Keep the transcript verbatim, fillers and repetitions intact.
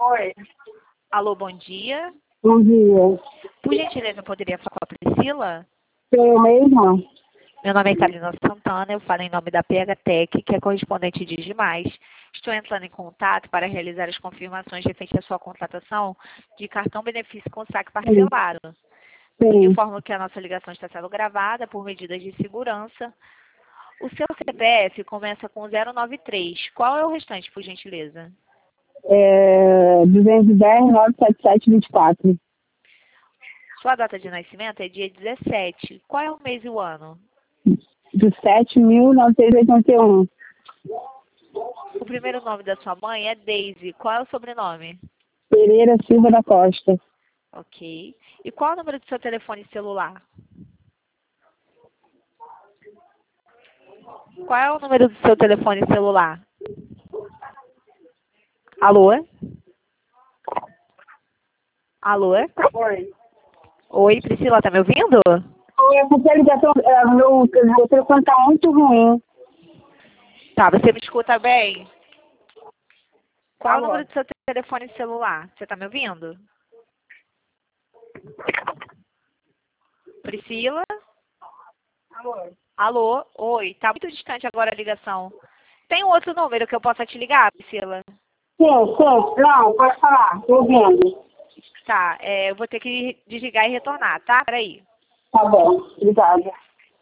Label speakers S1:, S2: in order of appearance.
S1: Oi.
S2: Alô, bom dia.
S1: Bom dia.
S2: Por gentileza, eu poderia falar com a Priscila?
S1: Sou eu mesma?
S2: Meu nome é Carolina Santana, eu falo em nome da P H Tech, que é correspondente de Digimais. Estou entrando em contato para realizar as confirmações referentes à sua contratação de cartão benefício com saque parcelado.
S1: Sim.
S2: Informo que a nossa ligação está sendo gravada por medidas de segurança. O seu C P F começa com zero nove três. Qual é o restante, por gentileza?
S1: É duzentos e dez, novecentos e setenta e sete, vinte e quatro.
S2: Sua data de nascimento é dia dezessete. Qual é o mês e o ano?
S1: De sete mil novecentos e oitenta e um.
S2: O primeiro nome da sua mãe é Daisy. Qual é o sobrenome?
S1: Pereira Silva da Costa.
S2: Ok. E qual é o número do seu telefone celular? Qual é o número do seu telefone celular? Alô? Alô?
S1: Oi.
S2: Oi, Priscila, tá me ouvindo?
S1: Oi, essa ligação, é, meu, meu telefone está muito ruim.
S2: Tá, você me escuta bem? Qual é o
S1: Alô?
S2: número do seu telefone celular? Você tá me ouvindo? Priscila?
S1: Alô?
S2: Alô? Oi, tá muito distante agora a ligação. Tem um outro número que eu possa te ligar, Priscila?
S1: Sim, sim. Não, pode falar. Estou ouvindo.
S2: Tá, é, eu vou ter que desligar e retornar, tá? Peraí.
S1: Tá bom. Obrigada.